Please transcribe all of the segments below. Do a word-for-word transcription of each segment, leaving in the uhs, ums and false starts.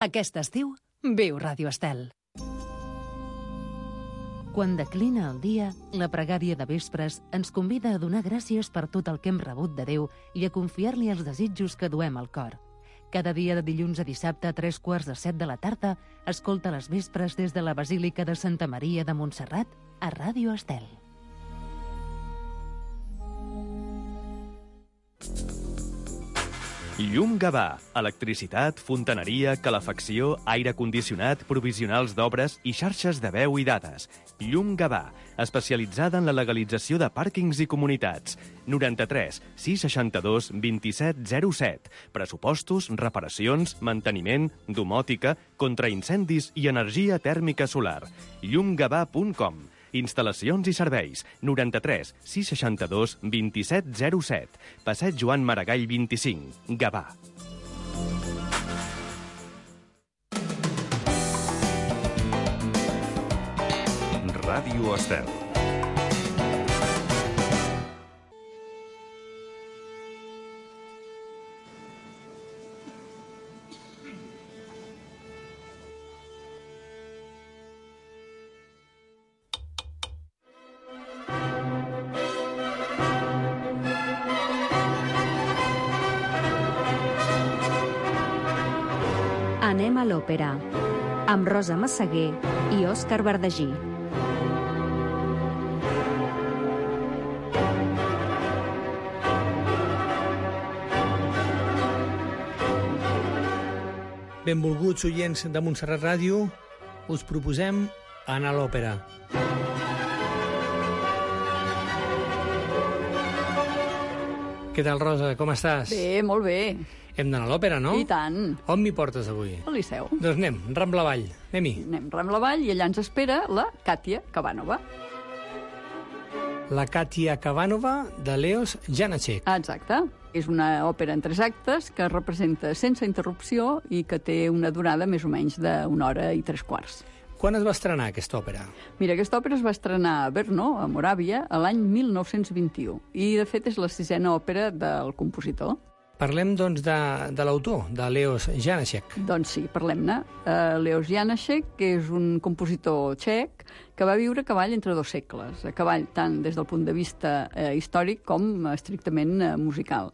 Aquest estiu, viu Ràdio Estel. Quan declina el dia, la pregària de vespres ens convida a donar gràcies per tot el que hem rebut de Déu i a confiar-li els desitjos que duem al cor. Cada dia de dilluns a dissabte a tres quarts de set de la tarda, escolta les vespres des de la Basílica de Santa Maria de Montserrat a Ràdio Estel. Llum Gavà. Electricitat, fontaneria, calefacció, aire condicionat, provisionals d'obres i xarxes de veu i dades. Llum Gavà, especialitzada en la legalització de pàrquings i comunitats. noranta-tres sis seixanta-dos vint-i-set zero set. Pressupostos, reparacions, manteniment, domòtica, contraincendis i energia tèrmica solar. llum gavà punt com. Instal·lacions i serveis. noranta-tres sis seixanta-dos vint-i-set zero set. Passeig Joan Maragall vint-i-cinc. Gavà. Ràdio Estel. Anem a l'òpera, amb Rosa Massaguer i Òscar Bardagí. Benvolguts oients de Montserrat Ràdio, us proposem anar a l'òpera. Què tal, Rosa? Com estàs? Bé, molt bé. Hem d'anar a l'òpera, no? I tant. On m'hi portes avui? Al Liceu. Doncs anem, Rambla avall. Anem-hi. Anem Rambla avall i allà ens espera la Katia Kavanova. La Katia Kavanova de Leos Janáček. Exacte. És una òpera en tres actes que representa sense interrupció i que té una durada més o menys d'una hora i tres quarts. Quan es va estrenar aquesta òpera? Mira, aquesta òpera es va estrenar a Brno, a Moràvia, l'any mil nou-cents vint-i-u. I, de fet, és la sisena òpera del compositor. Parlem, doncs, de, de l'autor, de Leos Janáček. Doncs sí, parlem-ne. Uh, Leos Janáček és un compositor txec que va viure a cavall entre dos segles, a cavall tant des del punt de vista uh, històric com estrictament uh, musical,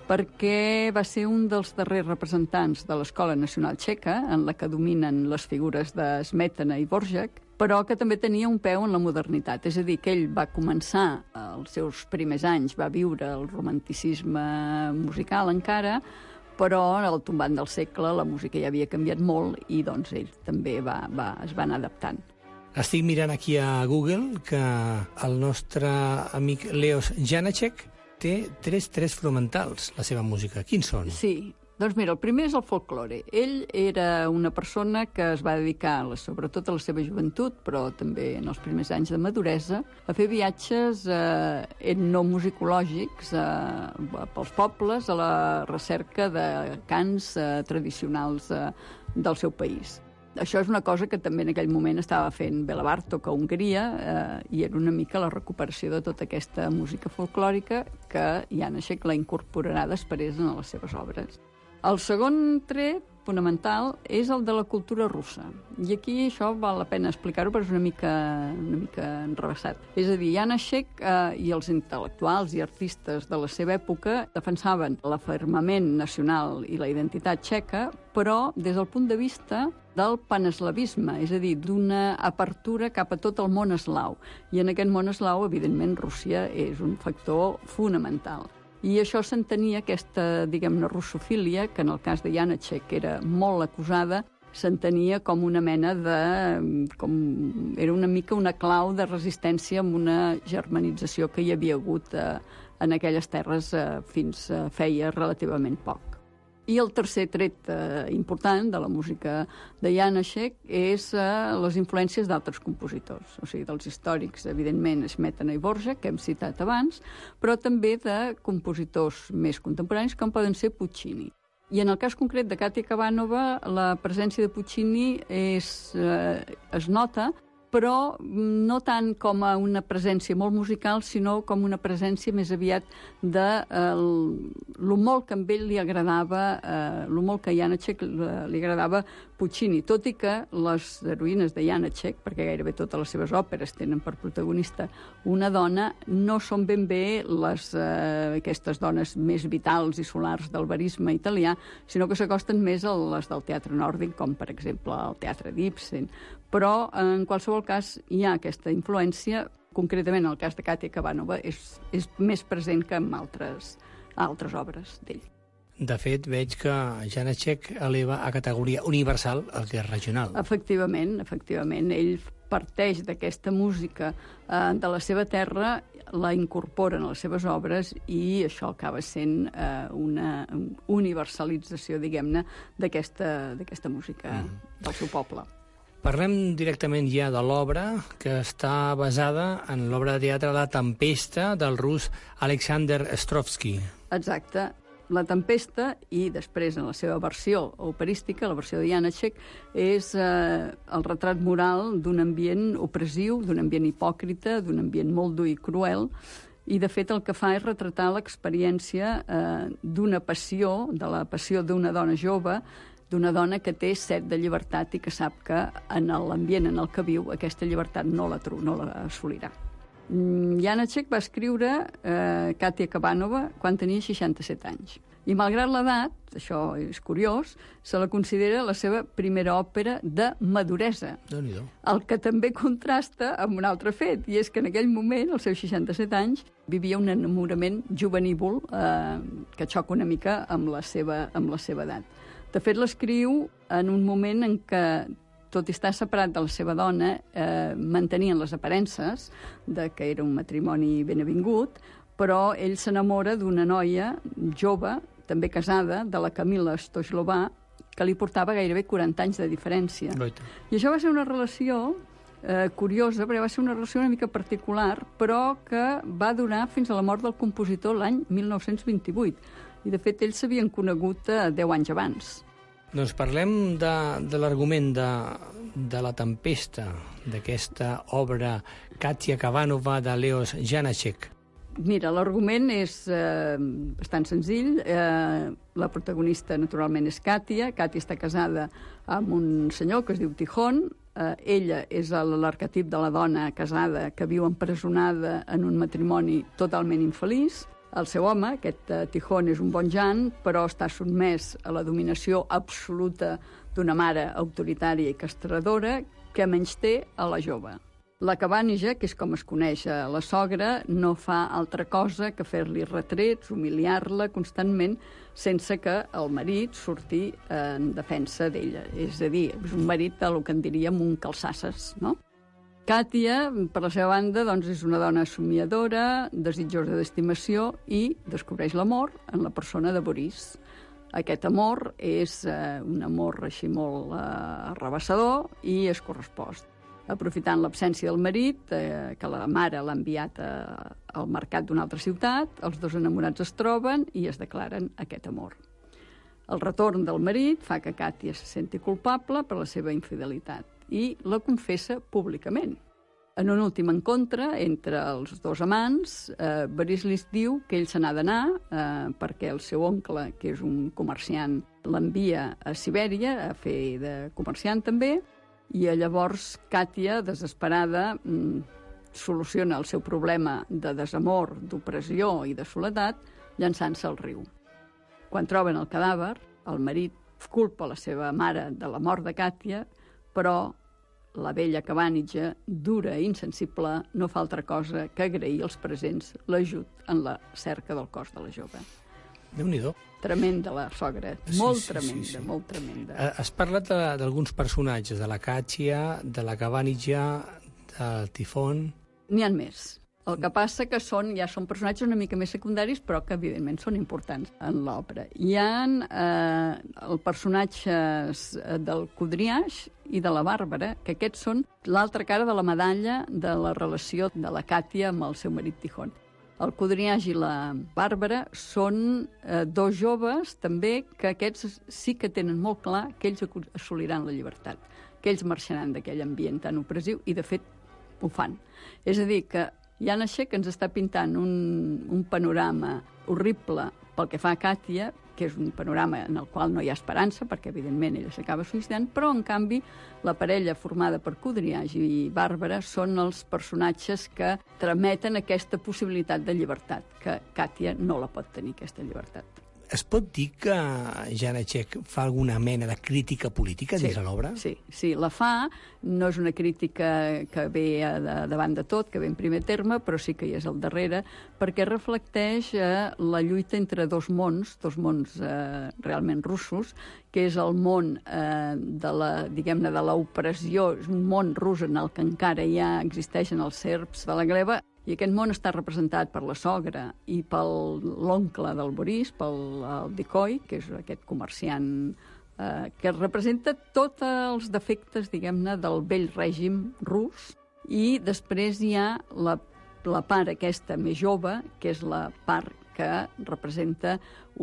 perquè va ser un dels darrers representants de l'Escola Nacional Txeca, en la que dominen les figures de Smetana i Dvořák, però que també tenia un peu en la modernitat. És a dir, que ell va començar, els seus primers anys, va viure el romanticisme musical encara, però al tombant del segle la música ja havia canviat molt i doncs ell també va, va, es va anar adaptant. Estic mirant aquí a Google que el nostre amic Leos Janáček té tres tres fonamentals, la seva música. Quins són? Sí, doncs mira, el primer és el folklore. Ell era una persona que es va dedicar, sobretot a la seva joventut, però també en els primers anys de maduresa, a fer viatges eh, etnomusicològics eh, pels pobles a la recerca de cants eh, tradicionals eh, del seu país. Això és una cosa que també en aquell moment estava fent Béla Bartók a Hongria eh, i era una mica la recuperació de tota aquesta música folclòrica que Janáček la incorporarà després en les seves obres. El segon tret fonamental és el de la cultura russa. I aquí això val la pena explicar-ho, però és una mica, una mica enrevessat. És a dir, Janáček eh, i els intel·lectuals i artistes de la seva època defensaven l'afirmament nacional i la identitat txeca, però des del punt de vista del paneslavisme, és a dir, d'una apertura cap a tot el món eslau. I en aquest món eslau, evidentment, Rússia és un factor fonamental. I això s'entenia, aquesta, diguem-ne, russofília, que en el cas de Janáček era molt acusada, s'entenia com una mena de... com era una mica una clau de resistència amb una germanització que hi havia hagut eh, en aquelles terres eh, fins eh, feia relativament poc. I el tercer tret eh, important de la música de Janáček és eh, les influències d'altres compositors, o sigui, dels històrics, evidentment, Smetana i Dvořák, que hem citat abans, però també de compositors més contemporanis, com poden ser Puccini. I en el cas concret de Katia Kavanova, la presència de Puccini és, eh, es nota, però no tant com a una presència molt musical, sinó com una presència més aviat de eh, lo molt que a ell li agradava, eh, lo molt que a Janáček li agradava Puccini, tot i que les heroïnes de Janacek, perquè gairebé totes les seves òperes tenen per protagonista una dona, no són ben bé les, eh, aquestes dones més vitals i solars del verisme italià, sinó que s'acosten més a les del teatre nòrdic, com per exemple el teatre d'Ibsen. Però en qualsevol cas hi ha aquesta influència, concretament en el cas de Katia Kavanova és, és més present que en altres, altres obres d'ell. De fet, veig que Janacek eleva a categoria universal el que és regional. Efectivament, efectivament. Ell parteix d'aquesta música eh, de la seva terra, la incorpora en les seves obres i això acaba sent eh, una universalització, diguem-ne, d'aquesta d'aquesta música mm. del seu poble. Parlem directament ja de l'obra, que està basada en l'obra de teatre La Tempesta, del rus Alexander Ostrovsky. Exacte. La Tempesta, i després en la seva versió operística, la versió de Janacek, és eh, el retrat moral d'un ambient opressiu, d'un ambient hipòcrita, d'un ambient molt dur i cruel, i de fet el que fa és retratar l'experiència eh, d'una passió, de la passió d'una dona jove, d'una dona que té set de llibertat i que sap que en l'ambient en el que viu aquesta llibertat no la, no la assolirà. Janacek va escriure eh, Katia Kavanova quan tenia seixanta-set anys. I malgrat l'edat, això és curiós, se la considera la seva primera òpera de maduresa. Déu-n'hi-do. El que també contrasta amb un altre fet, i és que en aquell moment, als seus seixanta-set anys, vivia un enamorament juvenívol eh, que xoca una mica amb la seva, amb la seva edat. De fet, l'escriu en un moment en què, tot i estar separat de la seva dona, eh, mantenien les aparences de que era un matrimoni ben avingut, però ell s'enamora d'una noia jove, també casada, de la Camila Stoichkova, que li portava gairebé quaranta anys de diferència. Goita. I això va ser una relació eh, curiosa, perquè va ser una relació una mica particular, però que va durar fins a la mort del compositor l'any mil nou-cents vint-i-vuit. I, de fet, ells s'havien conegut eh, deu anys abans. Doncs parlem de, de l'argument de, de La Tempesta, d'aquesta obra Katia Kavanova de Leos Janacek. Mira, l'argument és eh, bastant senzill. Eh, la protagonista, naturalment, és Katia. Katia està casada amb un senyor que es diu Tijón. Eh, ella és l'arquetip de la dona casada que viu empresonada en un matrimoni totalment infeliç. El seu home, aquest uh, Tijón, és un bon jan, però està sotmès a la dominació absoluta d'una mare autoritària i castradora que menysté a la jove. La Kavanija, que és com es coneix a la sogra, no fa altra cosa que fer-li retrets, humiliar-la constantment, sense que el marit surti en defensa d'ella. És a dir, és un marit del que en diríem un calçasses, no? Katia, per la seva banda, doncs, és una dona somiadora, desitjosa d'estimació i descobreix l'amor en la persona de Boris. Aquest amor és eh, un amor així molt eh, arrabassador i és correspost. Aprofitant l'absència del marit, eh, que la mare l'ha enviat a, al mercat d'una altra ciutat, els dos enamorats es troben i es declaren aquest amor. El retorn del marit fa que Katia se senti culpable per la seva infidelitat i la confessa públicament. En un últim encontre entre els dos amants, eh, Boris li diu que ell se n'ha d'anar eh, perquè el seu oncle, que és un comerciant, l'envia a Sibèria a fer de comerciant també, i llavors Katia, desesperada, mm, soluciona el seu problema de desamor, d'opressió i de soledat llançant-se al riu. Quan troben el cadàver, el marit culpa la seva mare de la mort de Katia, però la vella Kavanija, dura i insensible, no fa altra cosa que agrair als presents l'ajut en la cerca del cos de la jove. Déu-n'hi-do. Tremenda la sogra, Sí, molt sí, tremenda, sí, sí. molt tremenda. Eh, Has parlat de- d'alguns personatges, de la Katia, de la Kavanija, del Tifón. N'hi ha més. El que passa que són, ja són personatges una mica més secundaris, però que evidentment són importants en l'òpera. Hi ha eh, els personatges del Kudryas i de la Bàrbara, que aquests són l'altra cara de la medalla de la relació de la Katia amb el seu marit Tijón. El Kudryas i la Bàrbara són eh, dos joves també que aquests sí que tenen molt clar que ells assoliran la llibertat, que ells marxaran d'aquell ambient tan opressiu i, de fet, ho fan. És a dir, que Janacek ens està pintant un, un panorama horrible pel que fa a Katia, que és un panorama en el qual no hi ha esperança, perquè evidentment ella s'acaba suïcidant, però en canvi la parella formada per Coudriage i Bàrbara són els personatges que trameten aquesta possibilitat de llibertat, que Katia no la pot tenir, aquesta llibertat. Es pot dir que Janacek fa alguna mena de crítica política dins de l'obra? Sí, sí, la fa. No és una crítica que ve de, davant de tot, que ve en primer terme, però sí que hi és al darrere, perquè reflecteix eh, la lluita entre dos mons, dos mons eh, realment russos, que és el món eh, de la, diguem-ne, de l'opressió, és un món rus en el que encara ja existeixen els serps de la gleba, i aquest món està representat per la sogra i per l'oncle del Boris, pel el Dikoi, que és aquest comerciant eh, que representa tots els defectes, diguem-ne, del vell règim rus. I després hi ha la, la part aquesta més jove, que és la part que representa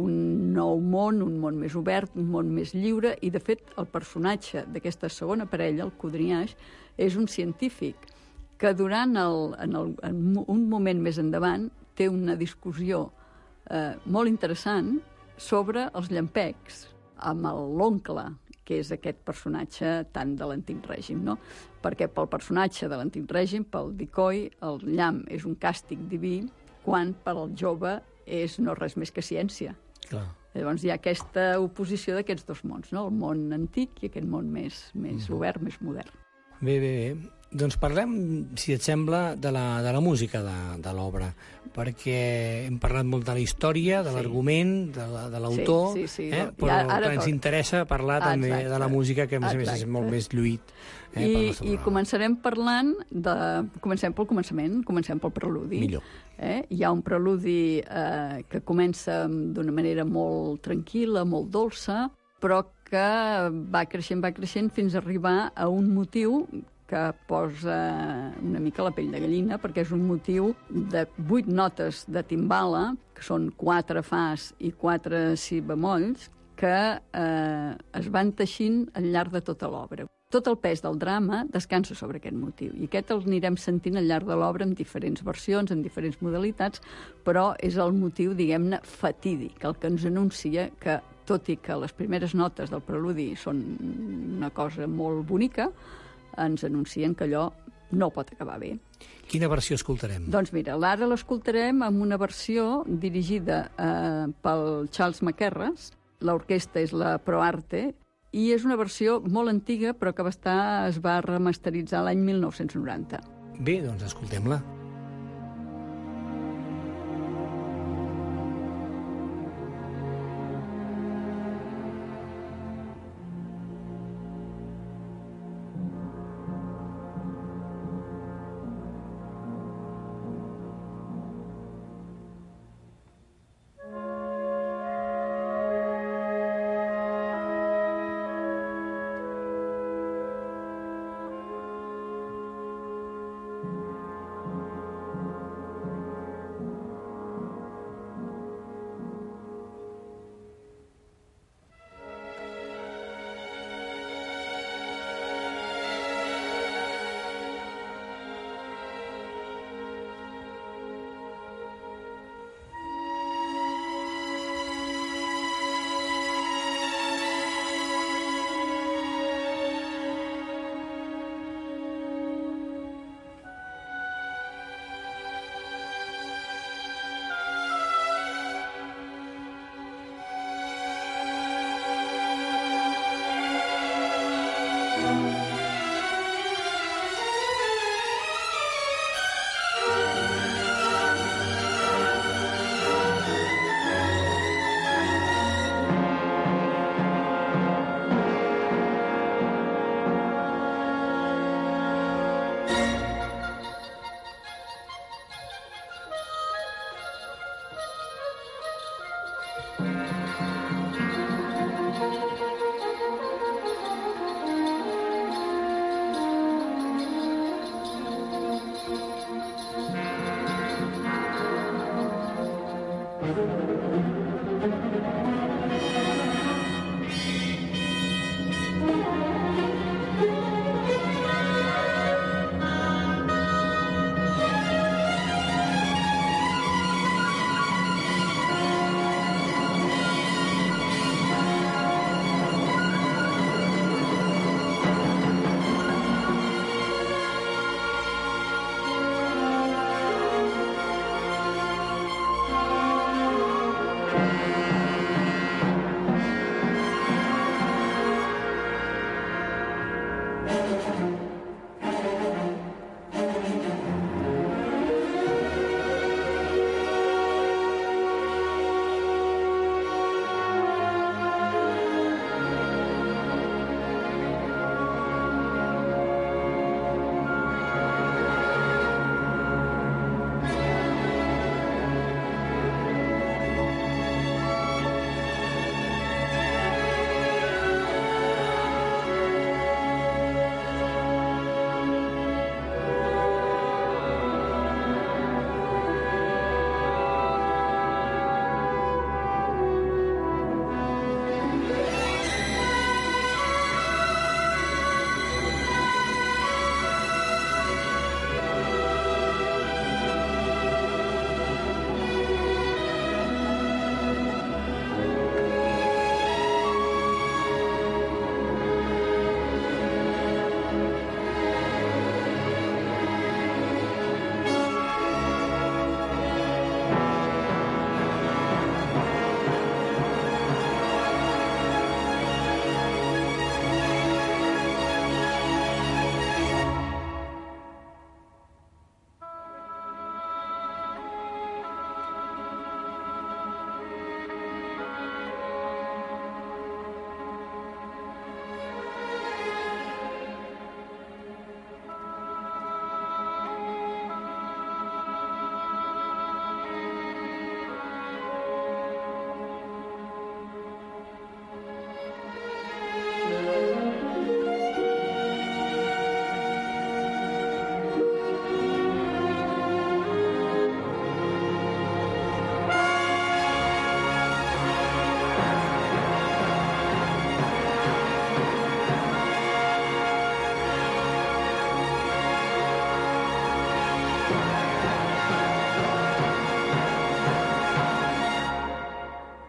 un nou món, un món més obert, un món més lliure, i de fet el personatge d'aquesta segona parella, el Coudriage, és un científic que durant el, en, el, en un moment més endavant té una discussió eh, molt interessant sobre els llampecs amb l'oncle, que és aquest personatge tant de l'antic règim, no? Perquè pel personatge de l'antic règim, pel Dikoi, el llamp és un càstig diví, quan per al jove és no res més que ciència. Clar. Llavors hi ha aquesta oposició d'aquests dos mons, no? El món antic i aquest món més, més mm. obert, més modern. Bé, bé, bé. Doncs parlem, si et sembla, de la, de la música de, de l'obra, perquè hem parlat molt de la història, de sí. l'argument, de, de l'autor, sí, sí, sí. Eh? però ara, ara ens tot. interessa parlar ah, també exacte. de la música, que a més a més és molt més lluït. Eh, I, I començarem parlant de... Comencem pel començament, comencem pel preludi. Millor. Eh? Hi ha un preludi eh, que comença d'una manera molt tranquil·la, molt dolça, però que va creixent, va creixent fins a arribar a un motiu que posa una mica la pell de gallina, perquè és un motiu de vuit notes de timbala, que són quatre fas i quatre si bemolls, que eh, es van teixint al llarg de tota l'obra. Tot el pes del drama descansa sobre aquest motiu, i aquest el anirem sentint al llarg de l'obra en diferents versions, en diferents modalitats, però és el motiu, diguem-ne, fatídic, el que ens anuncia que, tot i que les primeres notes del preludi són una cosa molt bonica, ens anuncien que allò no pot acabar bé. Quina versió escoltarem? Doncs mira, ara l'escoltarem amb una versió dirigida eh, pel Charles McCarras, l'orquestra és la ProArte, i és una versió molt antiga, però que va estar, es va remasteritzar l'any mil nou-cents noranta. Bé, doncs escoltem-la.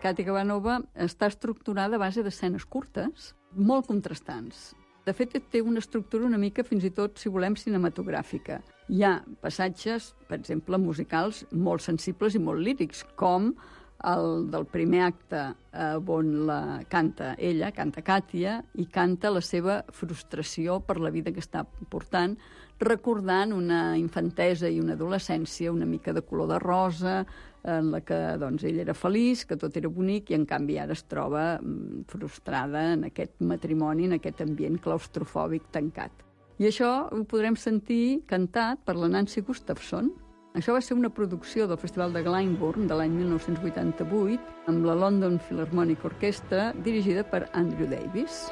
Katia Kavanova està estructurada a base d'escenes curtes, molt contrastants. De fet, té una estructura una mica, fins i tot, si volem, cinematogràfica. Hi ha passatges, per exemple, musicals molt sensibles i molt lírics, com el del primer acte eh, on la canta ella, canta Katia, i canta la seva frustració per la vida que està portant, recordant una infantesa i una adolescència una mica de color de rosa, en la que doncs, ell era feliç, que tot era bonic, i en canvi ara es troba mm, frustrada en aquest matrimoni, en aquest ambient claustrofòbic tancat. I això ho podrem sentir cantat per la Nancy Gustafson. Això va ser una producció del Festival de Glyndebourne de l'any mil nou-cents vuitanta-vuit amb la London Philharmonic Orchestra, dirigida per Andrew Davis.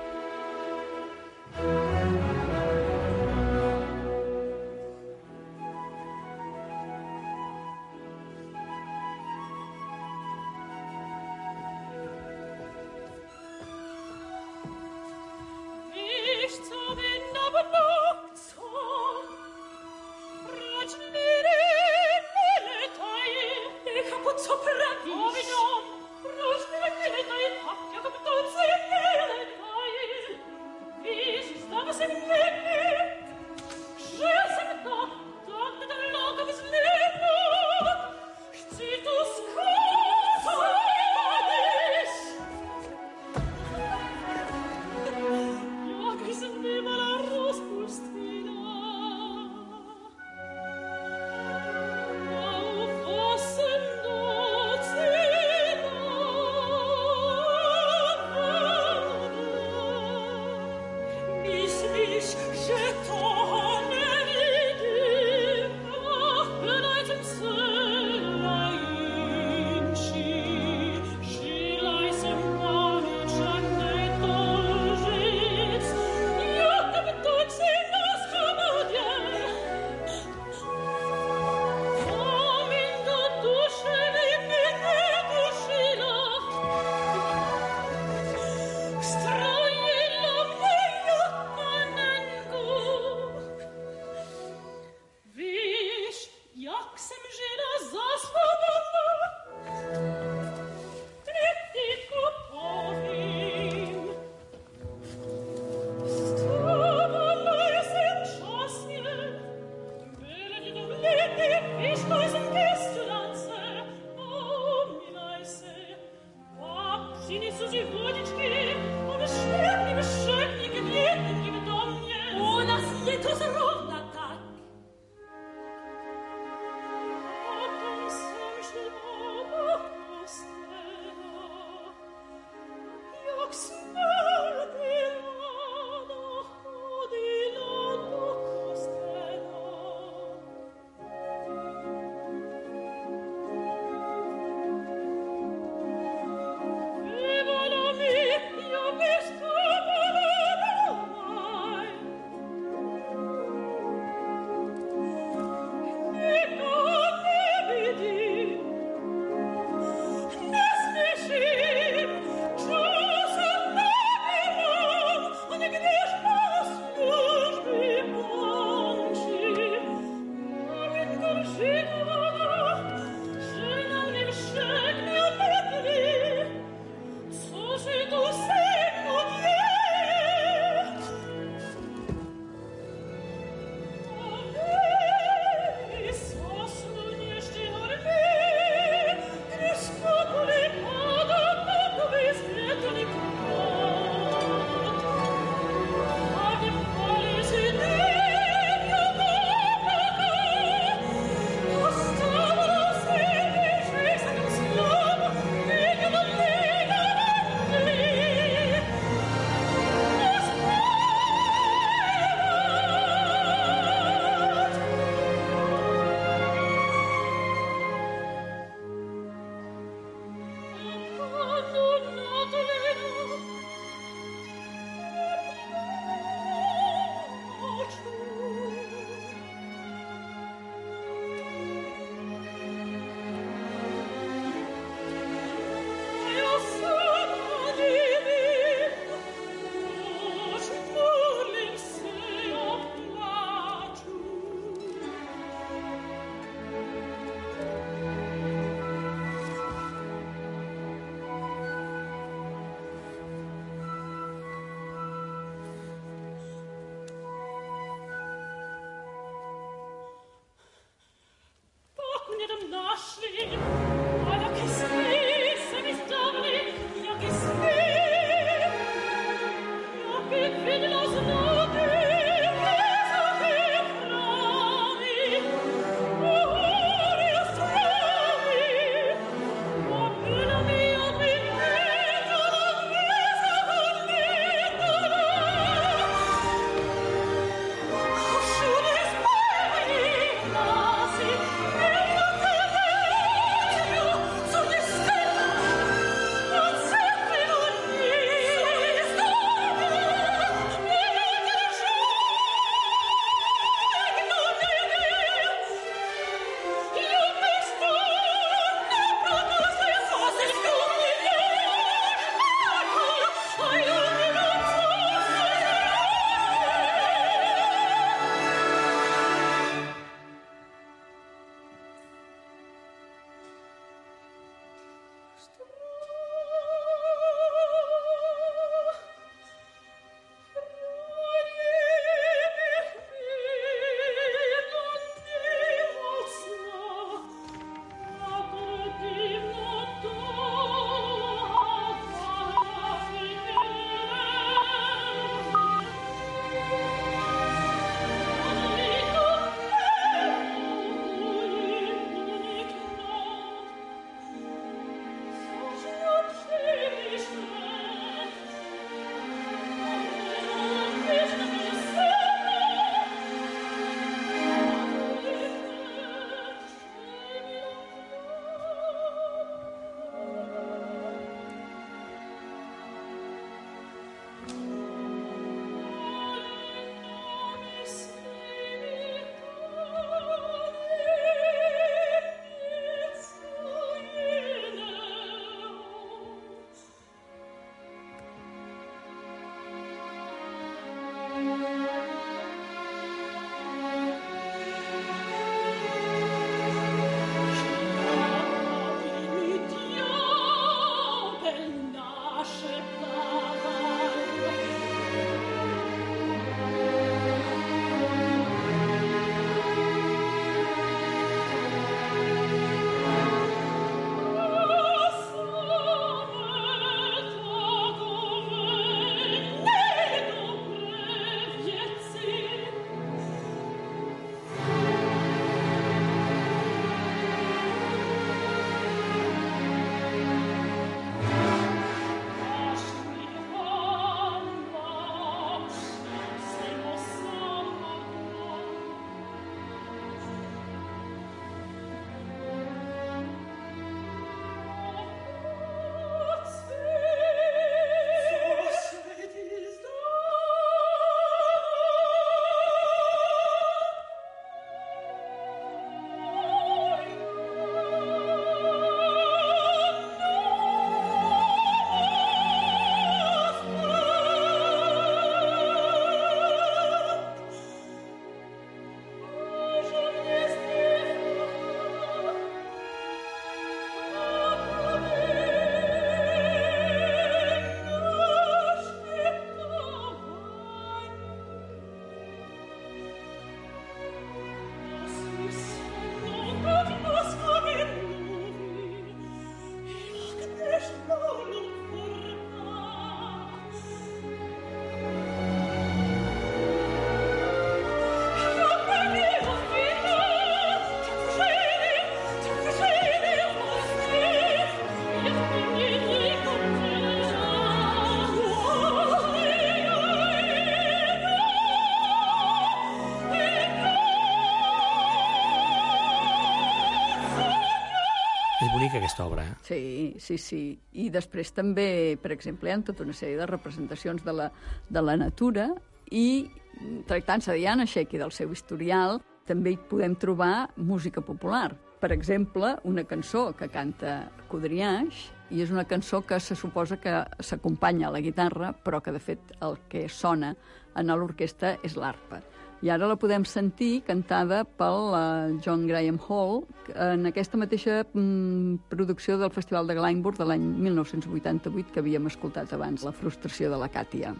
És bonica aquesta obra, eh? Sí, sí, sí. I després també, per exemple, hi ha tota una sèrie de representacions de la, de la natura i, tractant-se de Diana Sheky del seu historial, també hi podem trobar música popular. Per exemple, una cançó que canta Codriaix, i és una cançó que se suposa que s'acompanya a la guitarra, però que, de fet, el que sona en l'orquestra és l'arpa. I ara la podem sentir cantada pel uh, John Graham Hall en aquesta mateixa mm, producció del Festival de Glyndebourne de l'any mil nou-cents vuitanta-vuit que havíem escoltat abans, La frustració de la Càtia.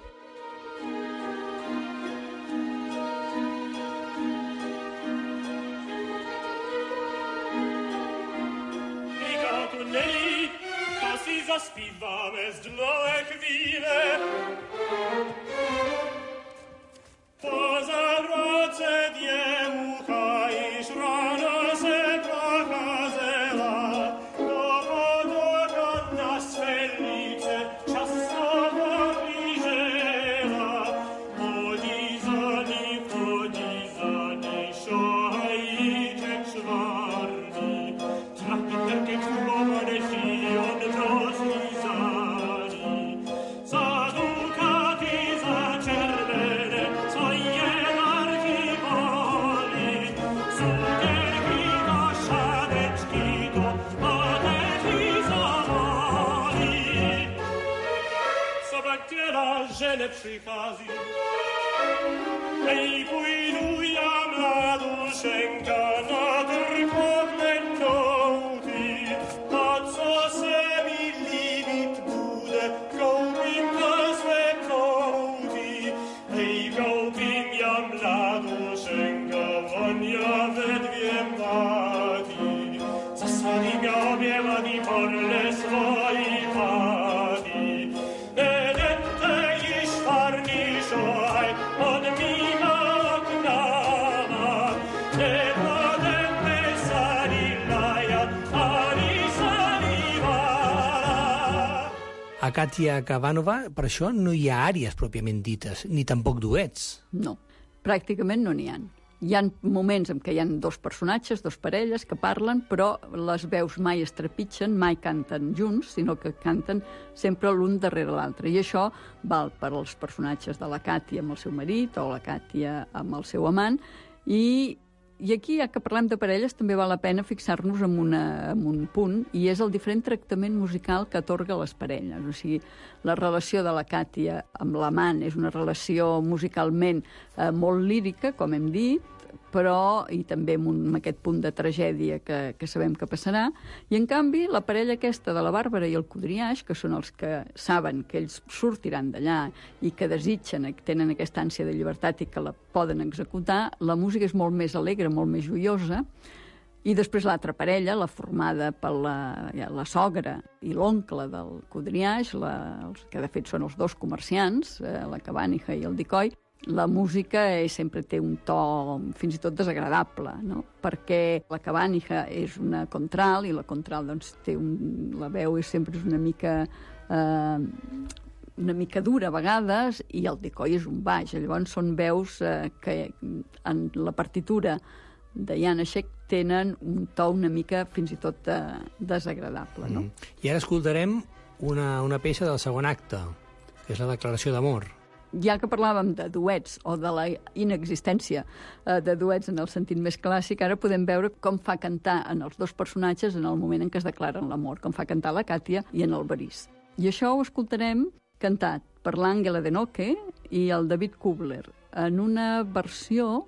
zaśpiewamy zdrowe chwile. Poza drodze diełka, iż rano se prochadzela, do podoka na swelnice czasowo bliżela. Chodzi za nim, chodzi za nim, szojczek czwarny, trafi takie człowiek i on prosi za nim. Za dukaty, za czerwone, co je marki boli, cukierki do szaneczki do mateczki zawoli. Sobaktiera, że nie przychodzi, ej, pójdu ja mladuszenka na drugą klękołki, a co se mi libit bude, kołpim na swe kołki. Ej, kołpim ja mladuszenka, won ja we dwie mati, zasadim ja obiewani porle swoi pati. Nedette iż farniszoj od mimo oknama, ne podette sarilaja, ani sarivara. A Katia Kavanova, per això no hi ha àries pròpiament dites, ni tampoc duets. No, pràcticament no n'hi ha. Hi ha moments en què hi ha dos personatges, dos parelles que parlen, però les veus mai es trepitgen, mai canten junts, sinó que canten sempre l'un darrere l'altre. I això val per als personatges de la Katia amb el seu marit o la Katia amb el seu amant. I, i aquí, ja que parlem de parelles, també val la pena fixar-nos en, una, en un punt, i és el diferent tractament musical que atorga les parelles. O sigui, la relació de la Katia amb l'amant és una relació musicalment eh, molt lírica, com hem dit, però, i també amb, un, amb aquest punt de tragèdia que, que sabem que passarà, i en canvi la parella aquesta de la Bàrbara i el Codriaix, que són els que saben que ells sortiran d'allà i que desitgen, que tenen aquesta ànsia de llibertat i que la poden executar, la música és molt més alegre, molt més joiosa. I després l'altra parella, la formada per la, ja, la sogra i l'oncle del Codriaix, la, els, que de fet són els dos comerciants, eh, la Cavanija i el Dicoi, la música eh, sempre té un to fins i tot desagradable, no? Perquè la Cavanija és una contral i la contral doncs, té un, la veu és sempre és una mica eh, una mica dura a vegades, i el Dicoi és un baix. Llavors són veus eh, que en la partitura de Janáček tenen un to una mica fins i tot eh, desagradable, no? Mm. I ara escoltarem una, una peça del segon acte, que és la declaració d'amor. Ja que parlàvem de duets o de la inexistència eh, de duets en el sentit més clàssic, ara podem veure com fa cantar en els dos personatges en el moment en què es declaren l'amor, com fa cantar la Katia i en el Boris. I això ho escoltarem cantat per l'Àngela de Noche i el David Kubler en una versió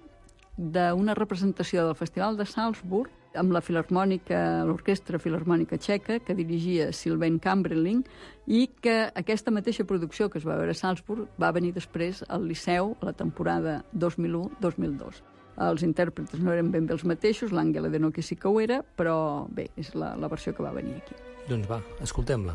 d'una representació del Festival de Salzburg amb la Filharmònica, l'Orquestra Filharmònica Txeca, que dirigia Sylvain Kammerling, i que aquesta mateixa producció que es va veure a Salzburg va venir després al Liceu a la temporada dos mil u dos mil dos. Els intèrprets no eren ben bé els mateixos, l'Àngela de Noche sí que ho era, però bé, és la, la versió que va venir aquí. Doncs va, escoltem-la.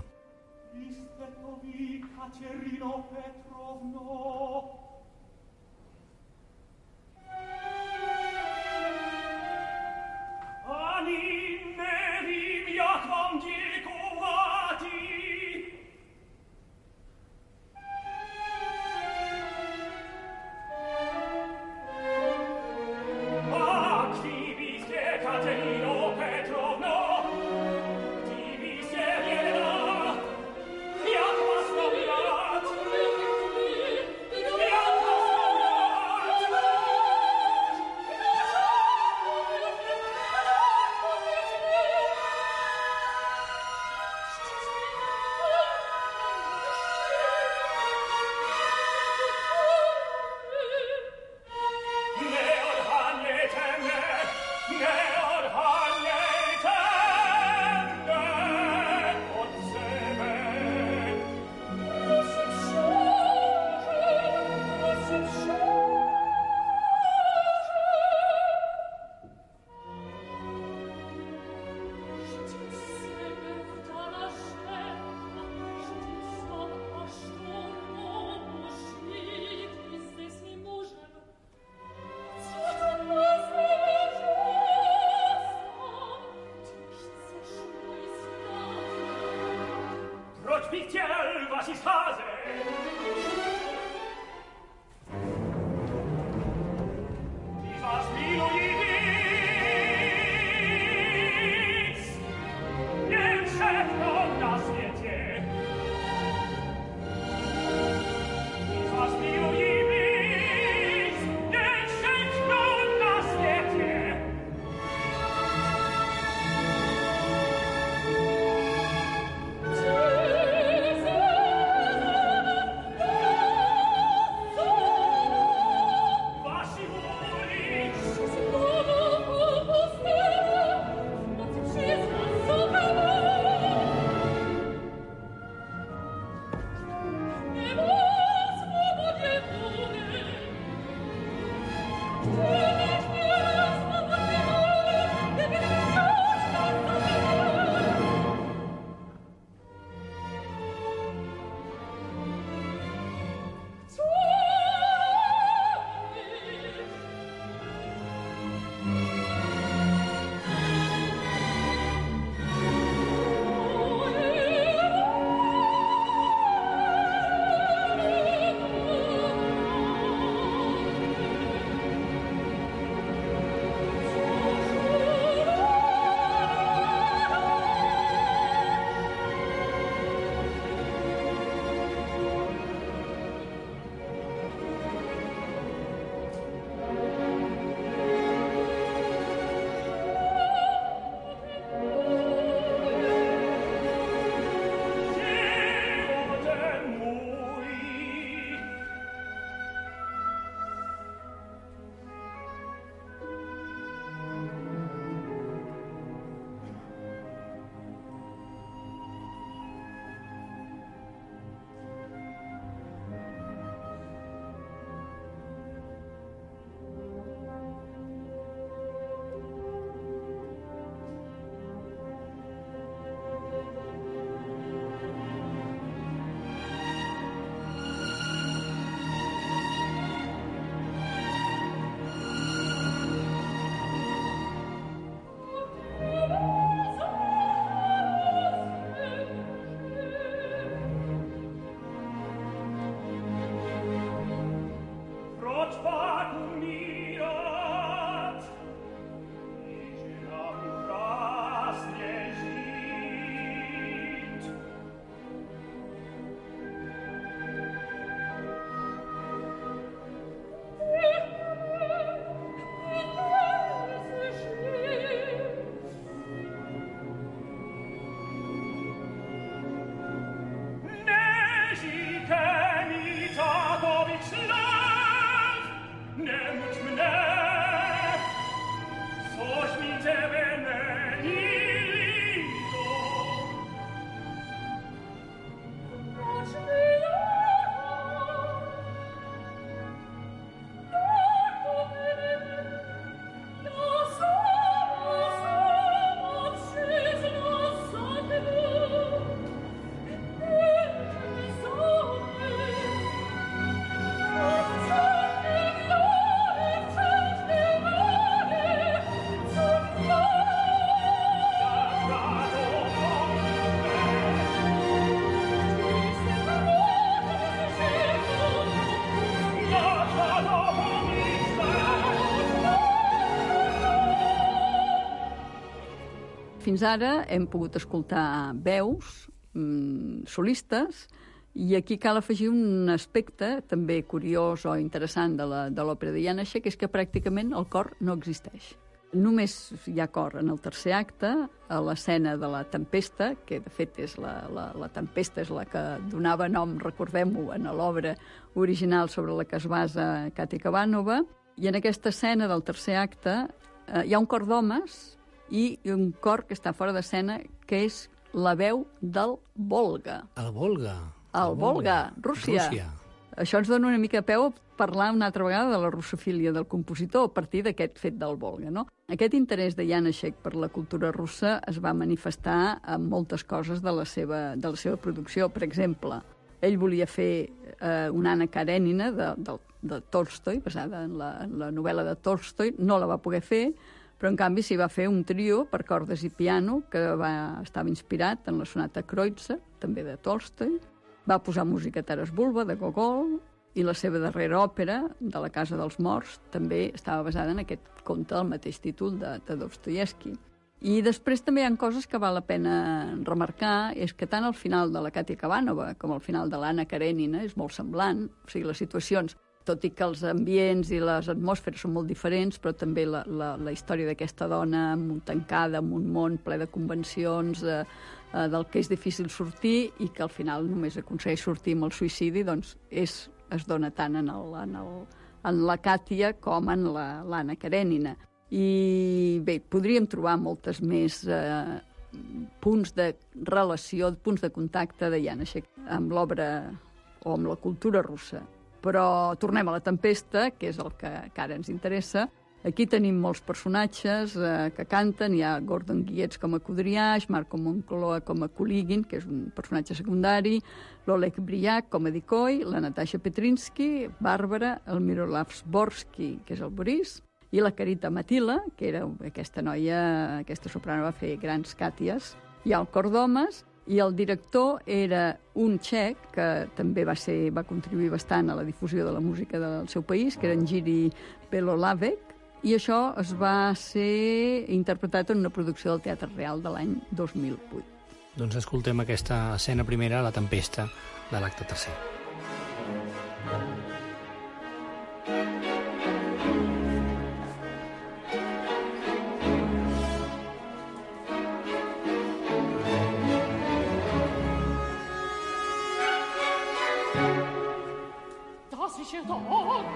Petrovno, das ist Hase. Die was Milo Ibis, den Chef von das Metier. Die was Milo Ibis, den Chef von das Metier. Fins ara hem pogut escoltar veus, mmm, solistes, i aquí cal afegir un aspecte també curiós o interessant de l'òpera de Janáček, que és que pràcticament el cor no existeix. Només hi ha cor en el tercer acte, a l'escena de la tempesta, que de fet és la, la, la tempesta és la que donava nom, recordem-ho, en l'obra original sobre la que es basa Katja Kavanova, i en aquesta escena del tercer acte eh, hi ha un cor d'homes i un cor que està fora d'escena, que és la veu del Volga. El Volga. El Volga, Rússia. Rússia. Això ens dona una mica peu a parlar una altra vegada de la russofília del compositor a partir d'aquest fet del Volga, no? Aquest interès de Janáček per la cultura russa es va manifestar en moltes coses de la seva, de la seva producció. Per exemple, ell volia fer eh, una Anna Karenina de, de, de Tolstoi, basada en la, en la novel·la de Tolstoi, no la va poder fer, però en canvi s'hi va fer un trio per cordes i piano que va, estava inspirat en la sonata Kreutzer, també de Tolstoi, Va posar música a Taras Bulba, de Gogol, i la seva darrera òpera, de la Casa dels Morts, també estava basada en aquest conte del mateix títol de, de Dostoievski. I després també hi ha coses que val la pena remarcar, és que tant al final de la Katia Kavanova com al final de l'Anna Karenina és molt semblant, o sigui, les situacions, tot i que els ambients i les atmosferes són molt diferents, però també la, la, la història d'aquesta dona tancada en un món ple de convencions, eh, eh, del que és difícil sortir i que al final només aconsegueix sortir amb el suïcidi, doncs és es dona tant en, el, en, el, en la Katia com en l'Anna Karenina. I bé, podríem trobar moltes més eh, punts de relació, punts de contacte de Janáček amb l'obra o amb la cultura russa. Però tornem a La Tempesta, que és el que, que ara ens interessa. Aquí tenim molts personatges eh, que canten. Hi ha Gordon Gietz com a Kudryach, Marko Moncloa com a Kulygin, que és un personatge secundari, l'Oleg Bryak com a Decoy, la Natasha Petrinsky, Bàrbara, el Miroslav Sborsky, que és el Boris, i la Carita Matila, que era aquesta noia, aquesta soprano va fer grans Kàties. Hi ha el cor d'homes, i el director era un txec que també va, ser, va contribuir bastant a la difusió de la música del seu país, que era en Jiří Belohlávek, i això es va ser interpretat en una producció del Teatre Real de l'any dos mil vuit. Doncs escoltem aquesta escena primera, La Tempesta, de l'acte tercer. Das ist ja da.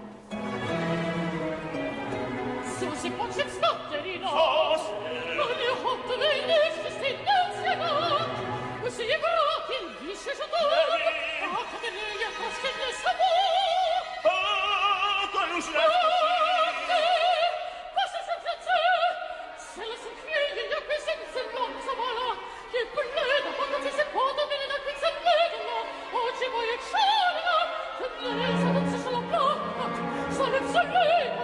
So si può c'è stotterino. Was? Und ihr habt den nächsten Stindelsenat. Und sie brat in Wische schon durch. Ach, der Nähe kostet es Sabo. Ah, da ist schlecht. Was ist das jetzt? Selle sind Knie, ja, wir sind so langsam alla. Die Blöde, und sie sind Porto, wenn ihr nicht so blöde noch. Und sie wollen jetzt schauen, den Nächsten, und sie soll ablachen. Soll jetzt so leben.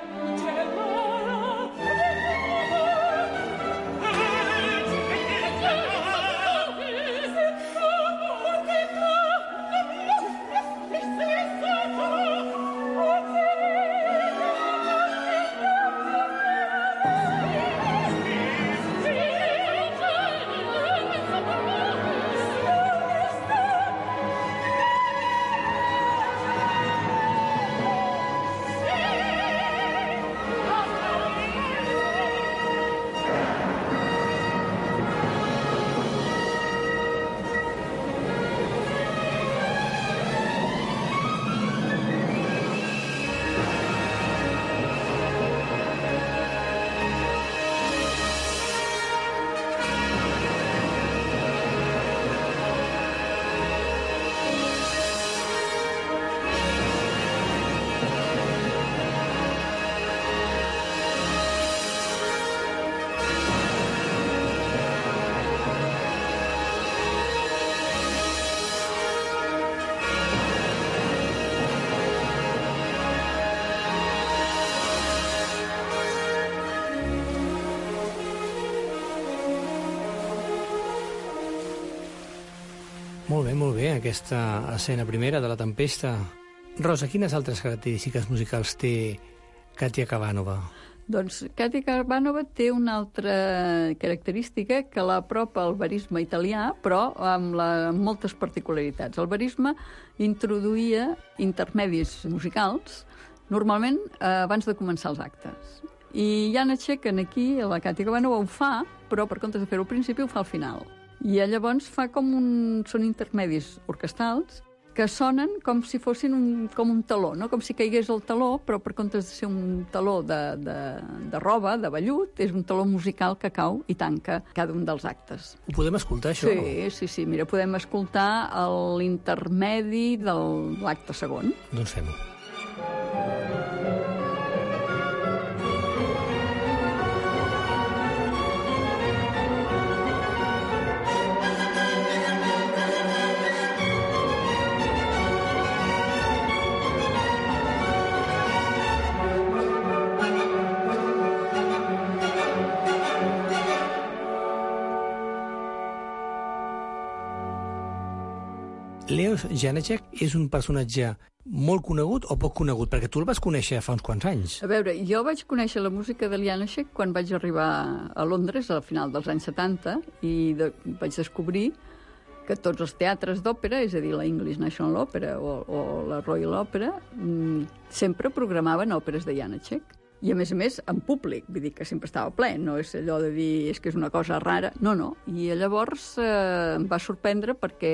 Bez tebe, Molt bé, molt bé, aquesta escena primera de La Tempesta. Rosa, quines altres característiques musicals té Katia Kavanova? Doncs Katia Kavanova té una altra característica que l'apropa al verisme italià, però amb, la, amb moltes particularitats. El verisme introduïa intermedis musicals, normalment eh, abans de començar els actes. I Janacek, aquí, la Katia Kavanova ho fa, però per comptes de fer-ho al principi ho fa al final. I llavors fa com un... són intermedis orquestrals que sonen com si fossin un, com un taló, no? Com si caigués el taló, però per comptes de ser un taló de, de, de roba, de vellut, és un taló musical que cau i tanca cada un dels actes. Ho podem escoltar, això? Sí, sí, sí. Mira, podem escoltar l'intermedi de l'acte segon. Doncs fem-ho. Leo Janacek és un personatge molt conegut o poc conegut? Perquè tu el vas conèixer fa uns quants anys. A veure, jo vaig conèixer la música de Janacek quan vaig arribar a Londres al final dels anys setanta i de, vaig descobrir que tots els teatres d'òpera, és a dir, la English National Opera o, o la Royal Opera, sempre programaven òperes de Janacek. I, a més a més, en públic, vull dir que sempre estava ple, no és allò de dir és que és una cosa rara, no, no. I llavors eh, em va sorprendre perquè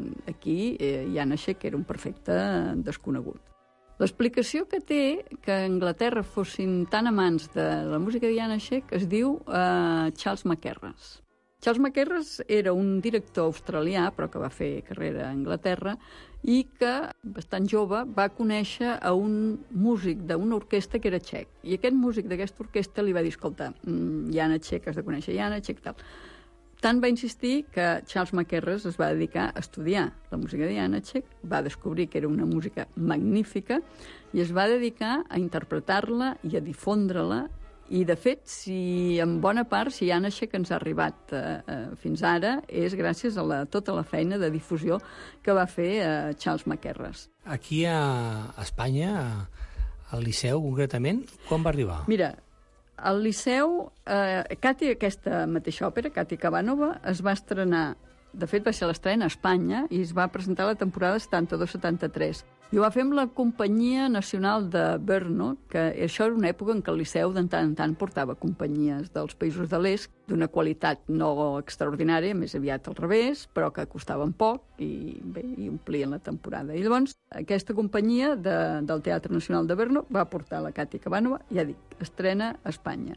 aquí eh, Janacek era un perfecte desconegut. L'explicació que té que a Anglaterra fossin tan amants de la música de Janacek es diu eh, Charles Mackerras. Charles Mackerras era un director australià, però que va fer carrera a Anglaterra, i que, bastant jove, va conèixer a un músic d'una orquestra que era txec. I aquest músic d'aquesta orquestra li va dir, escolta, Janacek, has de conèixer Janacek, tal. Tant va insistir que Charles Mackerras es va dedicar a estudiar la música de Janacek, va descobrir que era una música magnífica i es va dedicar a interpretar-la i a difondre-la. I, de fet, si en bona part, si Janacek ens ha arribat eh, fins ara, és gràcies a la, tota la feina de difusió que va fer eh, Charles Mackerras. Aquí a Espanya, al Liceu, concretament, quan va arribar? Mira, al Liceu, eh, Katia, aquesta mateixa òpera, Katia Kavanova, es va estrenar, de fet va ser l'estrena a Espanya, i es va presentar la temporada setanta-dos setanta-tres. I ho va fer amb la Companyia Nacional de Brno, que això era una època en què el Liceu de tant en tant portava companyies dels països de l'est d'una qualitat no extraordinària, més aviat al revés, però que costaven poc i, bé, i omplien la temporada. I llavors aquesta companyia de, del Teatre Nacional de Brno va portar la Katia Kavanova, ja dic, estrena a Espanya.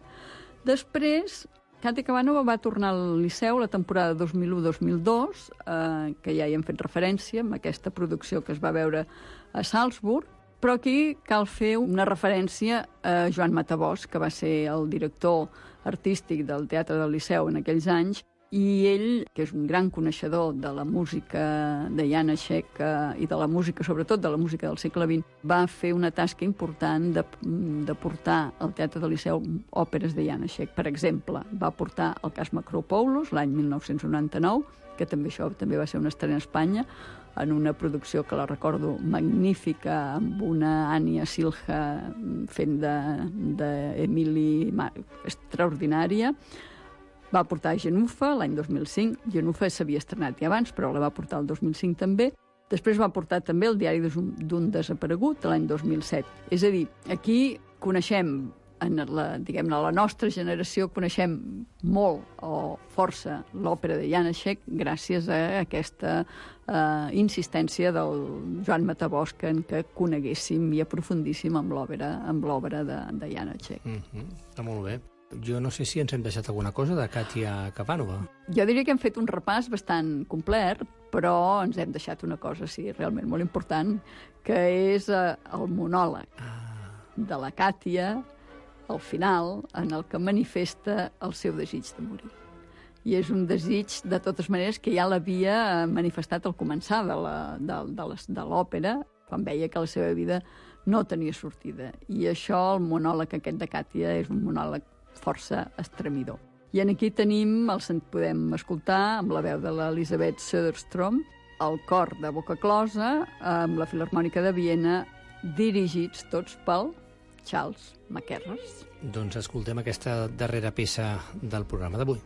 Després, Katia Kavanova va tornar al Liceu la temporada dos mil u dos mil dos, eh, que ja hi hem fet referència, amb aquesta producció que es va veure a Salzburg, però aquí cal fer una referència a Joan Matabós, que va ser el director artístic del Teatre del Liceu en aquells anys, i ell, que és un gran coneixedor de la música de Janacek eh, i de la música, sobretot de la música del segle vint, va fer una tasca important de, de portar al Teatre del Liceu òperes de Janacek. Per exemple, va portar el Cas Makropoulos l'any mil nou-cents noranta-nou, que també això també va ser una estrena a Espanya, en una producció que la recordo magnífica, amb una Ania Silja fent d'Emili extraordinària. Va portar Genufa l'any dos mil cinc. Genufa s'havia estrenat ja abans, però la va portar el dos mil cinc també. Després va portar també el Diari d'un desaparegut l'any dos mil set. És a dir, aquí coneixem, en la, diguem-ne, la nostra generació, coneixem molt o força l'òpera de Janacek gràcies a aquesta eh, insistència del Joan Matabós en què coneguéssim i aprofundíssim amb l'òpera amb l'òpera de, de Janacek. Mm-hmm. Està molt bé. Jo no sé si ens hem deixat alguna cosa de Katia Kavanova. Jo diria que hem fet un repàs bastant complet, però ens hem deixat una cosa, sí, realment molt important, que és eh, el monòleg ah. de la Katia, al final, en el que manifesta el seu desig de morir. I és un desig, de totes maneres, que ja l'havia manifestat al començar de l'òpera, quan veia que la seva vida no tenia sortida. I això, el monòleg aquest de Katia, és un monòleg força estremidor. I aquí tenim, el podem escoltar amb la veu de l'Elisabeth Söderström, el cor de Boca Closa amb la Filharmònica de Viena, dirigits tots pel Charles Mackerras. Doncs escoltem aquesta darrera peça del programa d'avui.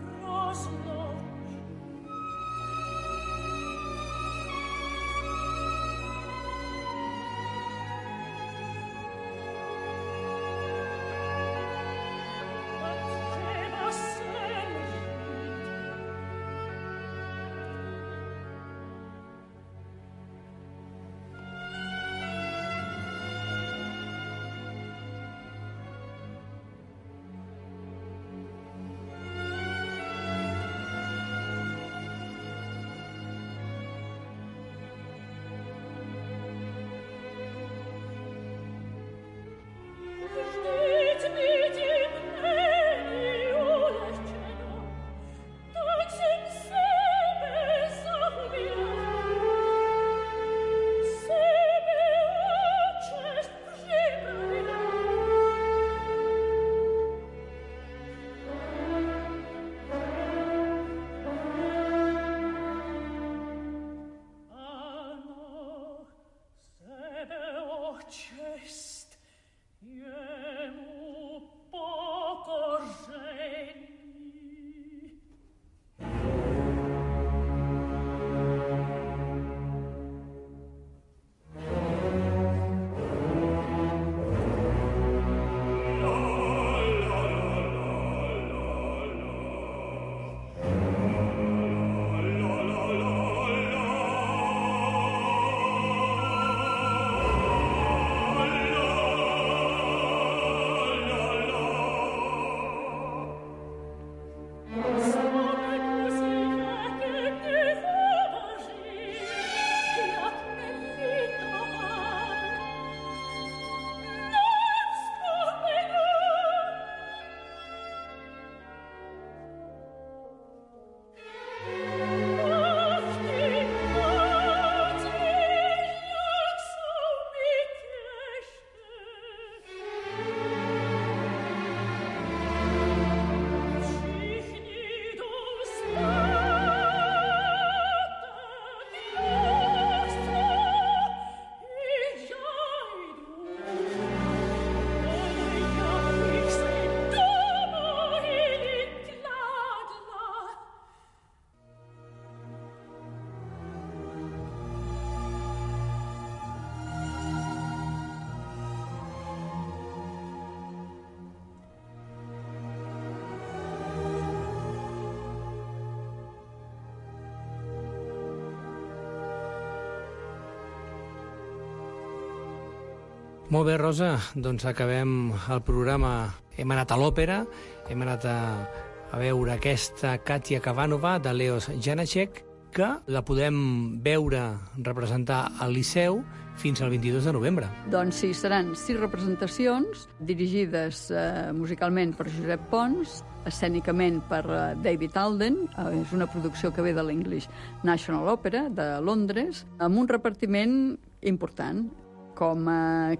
Molt bé, Rosa, doncs acabem el programa. Hem anat a l'òpera, hem anat a, a veure aquesta Katia Kavanova de Leos Janáček, que la podem veure representar al Liceu fins al vint-i-dos de novembre. Doncs sí, seran sis representacions dirigides eh, musicalment per Josep Pons, escènicament per eh, David Alden, eh, és una producció que ve de l'English National Opera de Londres, amb un repartiment important, com a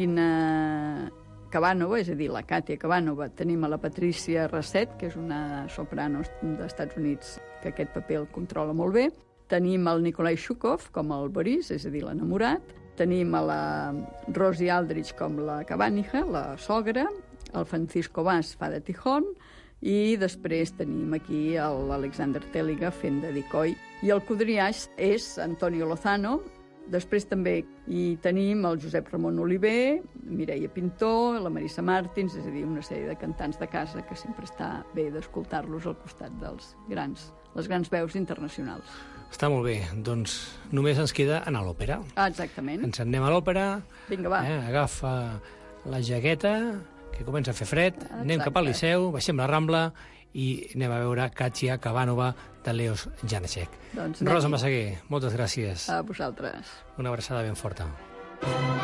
Caterina Kavanova, és a dir, la Katia Kavanova. Tenim a la Patricia Rasset, que és una soprano dels Estats Units, que aquest paper el controla molt bé. Tenim el Nikolai Shukov com el Boris, és a dir, l'enamorat. Tenim a la Rosie Aldrich com la Cavanija, la sogra. El Francisco Vaz fa de Tijón. I després tenim aquí l'Alexander Teliga fent de Decoy. I el quadrillaix és Antonio Lozano. Després també hi tenim el Josep Ramon Oliver, Mireia Pintor, la Marisa Martins, és a dir, una sèrie de cantants de casa que sempre està bé d'escoltar-los al costat dels grans, les grans veus internacionals. Està molt bé, doncs només ens queda anar a l'òpera. Ah, exactament. Ens anem a l'òpera. Vinga, va. Eh, agafa la jaqueta, que comença a fer fred, exacte. Anem cap al Liceu, baixem la Rambla i anem a veure Katia Kavanova de Leos Janáček. Doncs Rosa Massaguer, moltes gràcies. A vosaltres. Una abraçada ben forta.